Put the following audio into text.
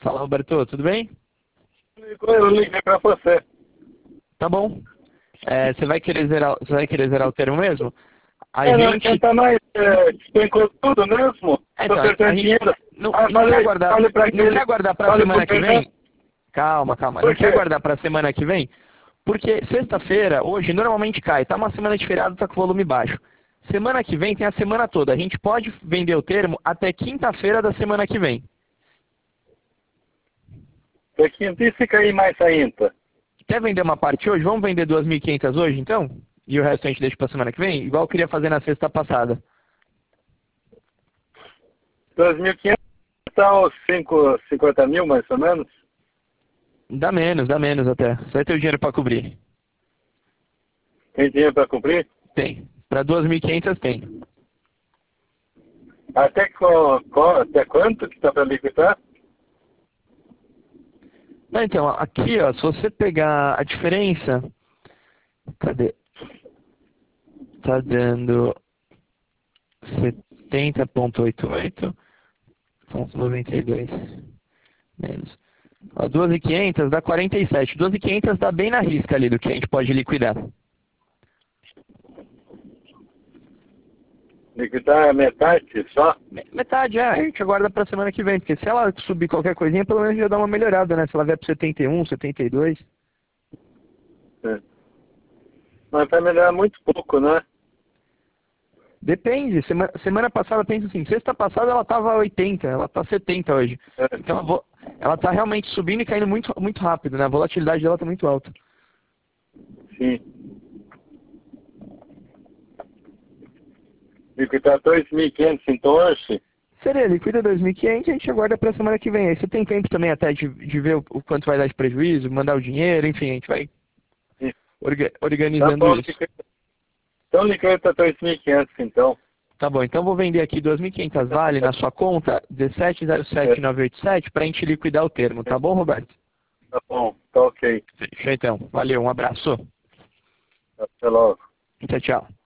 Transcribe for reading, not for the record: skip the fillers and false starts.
Fala, Roberto, tudo bem? Eu liguei pra você. Tá bom. Você vai querer zerar o termo mesmo? A Não gente. adianta mais, tem tudo mesmo. Tô Então, a perdendo gente dinheiro. não quer aguardar. Fale pra Não quer aquele, aguardar para a fale pro semana que Fernando, vem? Calma, calma. Não por quer quê? aguardar para a semana que vem? Porque sexta-feira, hoje, normalmente cai. Tá uma semana de feriado, tá com volume baixo. Semana que vem tem a semana toda. A gente pode vender o termo até quinta-feira da semana que vem. Porque disse cair mais ainda. Quer vender uma parte hoje? Vamos vender 2.500 hoje, então? E o resto a gente deixa para semana que vem? Igual eu queria fazer na sexta passada. 2.500 tá uns 50 mil, mais ou menos. Dá menos até. Você vai ter o dinheiro para cobrir. Tem dinheiro pra cumprir? Tem. Para 2.500 tem. Até quanto que tá pra liquidar? Não, então, aqui, ó, se você pegar a diferença, cadê? Tá dando 70,88,92 menos. Ó, 2.500 dá 47. 2.500 dá bem na risca ali do que a gente pode liquidar. Liquidar a metade só? Metade, a gente aguarda pra semana que vem, porque se ela subir qualquer coisinha, pelo menos já dá uma melhorada, né? Se ela vier pro 71, 72. É. Mas vai melhorar muito pouco, né? Depende. Semana passada, pensa assim, sexta passada ela estava 80, ela está 70 hoje. É, Então ela está realmente subindo e caindo muito, muito rápido, né? A volatilidade dela está muito alta. sim. Liquidar 2.500 então hoje? Seria, liquida 2.500 e a gente aguarda para a semana que vem. Aí você tem tempo também até de ver o quanto vai dar de prejuízo, mandar o dinheiro, enfim, a gente vai Sim. Tá organizando bom, isso. então liquida 2.500 então. Tá bom, então vou vender aqui 2.500 vale na sua conta, É, 17,07987, para a gente liquidar o termo, tá bom, Roberto? tá bom, tá ok. Fechou então. Valeu, um abraço. Até logo. Tchau, tchau.